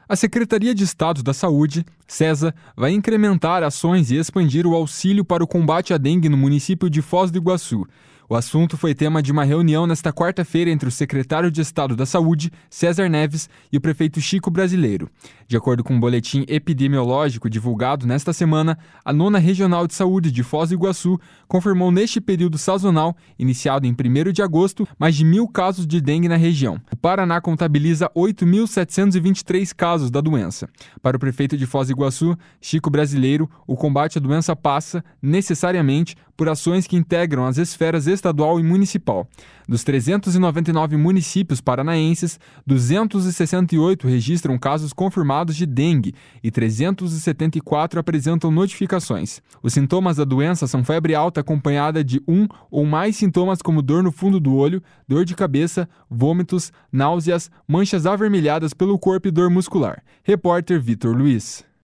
A Secretaria de Estado da Saúde, SESA, vai incrementar ações e expandir o auxílio para o combate à dengue no município de Foz do Iguaçu. O assunto foi tema de uma reunião nesta quarta-feira entre o secretário de Estado da Saúde, César Neves, e o prefeito Chico Brasileiro. De acordo com um boletim epidemiológico divulgado nesta semana, a 9ª Regional de Saúde de Foz do Iguaçu confirmou neste período sazonal, iniciado em 1º de agosto, mais de 1.000 casos de dengue na região. O Paraná contabiliza 8.723 casos da doença. Para o prefeito de Foz do Iguaçu, Chico Brasileiro, o combate à doença passa, necessariamente, por ações que integram as esferas estadual e municipal. Dos 399 municípios paranaenses, 268 registram casos confirmados de dengue e 374 apresentam notificações. Os sintomas da doença são febre alta acompanhada de um ou mais sintomas como dor no fundo do olho, dor de cabeça, vômitos, náuseas, manchas avermelhadas pelo corpo e dor muscular. Repórter Vitor Luiz.